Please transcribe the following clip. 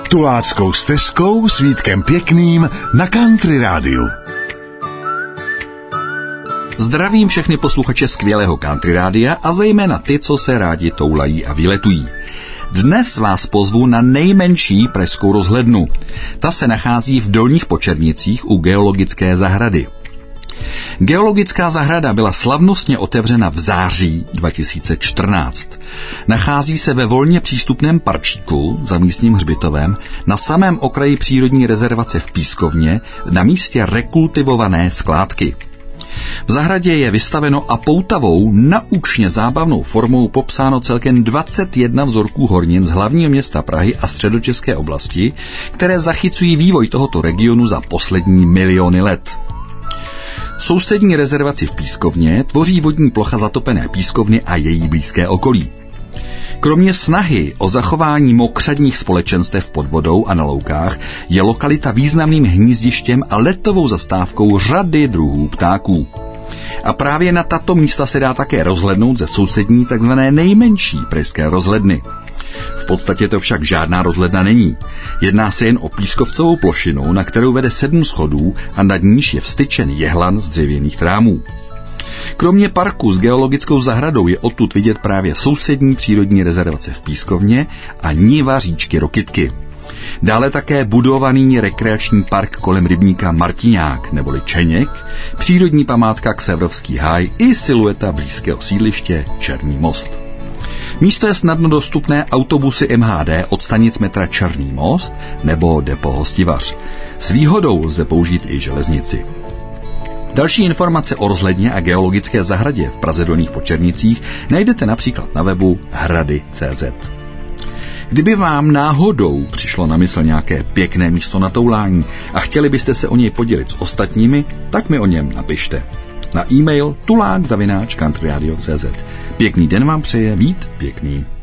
Tuláckou stezkou s Vítkem Pěkným na Country Rádiu. Zdravím všechny posluchače skvělého Country Rádia a zejména ty, co se rádi toulají a vyletují. Dnes vás pozvu na nejmenší pražskou rozhlednu. Ta se nachází v Dolních Počernicích u Geologické zahrady. Geologická zahrada byla slavnostně otevřena v září 2014. Nachází se ve volně přístupném parčíku za místním hřbitovem na samém okraji přírodní rezervace v Pískovně na místě rekultivované skládky. V zahradě je vystaveno a poutavou, naučně zábavnou formou popsáno celkem 21 vzorků hornin z hlavního města Prahy a středočeské oblasti, které zachycují vývoj tohoto regionu za poslední miliony let. Sousední rezervaci v Pískovně tvoří vodní plocha zatopené Pískovny a její blízké okolí. Kromě snahy o zachování mokřadních společenstev pod vodou a na loukách je lokalita významným hnízdištěm a letovou zastávkou řady druhů ptáků. A právě na tato místa se dá také rozhlednout ze sousední takzvané nejmenší pražské rozhledny. V podstatě to však žádná rozhledna není. Jedná se jen o pískovcovou plošinu, na kterou vede 7 schodů a nad níž je vstyčen jehlan z dřevěných trámů. Kromě parku s geologickou zahradou je odtud vidět právě sousední přírodní rezervace v Pískovně a niva říčky Rokytky. Dále také budovaný rekreační park kolem rybníka Martiňák neboli Čeněk, přírodní památka Ksevrovský háj i silueta blízkého sídliště Černý most. Místo je snadno dostupné autobusy MHD od stanic metra Černý most nebo depo Hostivař. S výhodou lze použít i železnici. Další informace o rozhledně a geologické zahradě v Praze Dolních Počernicích najdete například na webu hrady.cz. Kdyby vám náhodou přišlo na mysl nějaké pěkné místo na toulání a chtěli byste se o něj podělit s ostatními, tak mi o něm napište. Na e-mail tulák@countryradio.cz. Pěkný den vám přeje Vít Pěkný.